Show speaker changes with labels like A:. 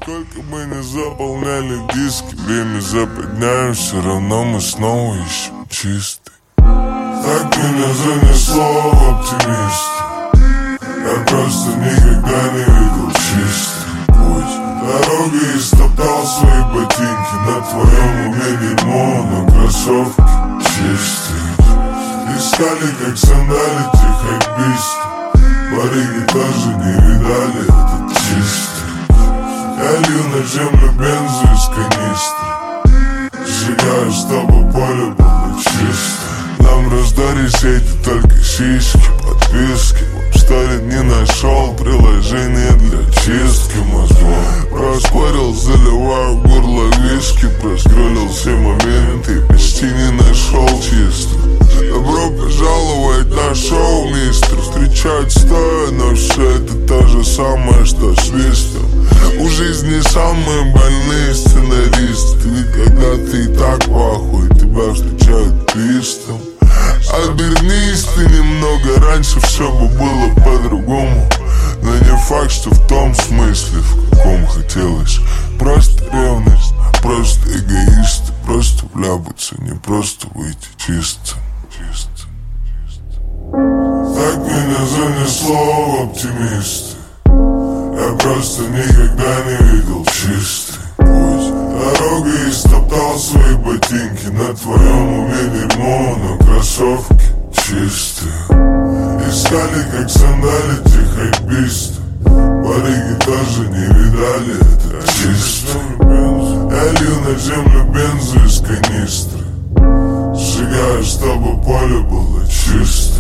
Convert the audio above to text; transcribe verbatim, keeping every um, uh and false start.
A: Сколько бы не заполняли диски, время западняем, все равно мы снова ищем чистый. Так меня занесло в оптимиста. Я просто никогда не видел чистый путь. Дороги истоптал свои ботинки, на твоем уме дерьмо, но кроссовки чистые. Искали, как сандалить и хайписты. Барыги тоже не видали этот чистый. Я лью на землю бензу из канистры, сжигаю, чтобы поле было чисто. Нам раздали сети только сиськи, подписки. В Апсторе не нашел приложение для чистки мозгов. Проспорил, заливаю горло виски, проскроллил все моменты и почти не нашел чисто. Добро пожаловать на шоу, мистер. Встречают стоя, но все это то же самое, что свистом. У жизни самые больные сценаристы. Ведь когда ты и так похуй, тебя встречают твистом. Обернись ты немного раньше, все бы было по-другому. Но не факт, что в том смысле, в каком хотелось. Просто ревность, просто эгоисты. Просто вляпаться, не просто выйти чисто. Чисто, чисто. Так меня занесло в оптимисты. Я просто никогда не видел чистый путь. Дорогой истоптал свои ботинки, на твоем уме дерьмо, но кроссовки чистые. Искали, как сандалить и хайписты. Барыги тоже не видали это чисто. Я лью на землю бензу из канистры, сжигаю, чтобы поле было чисто.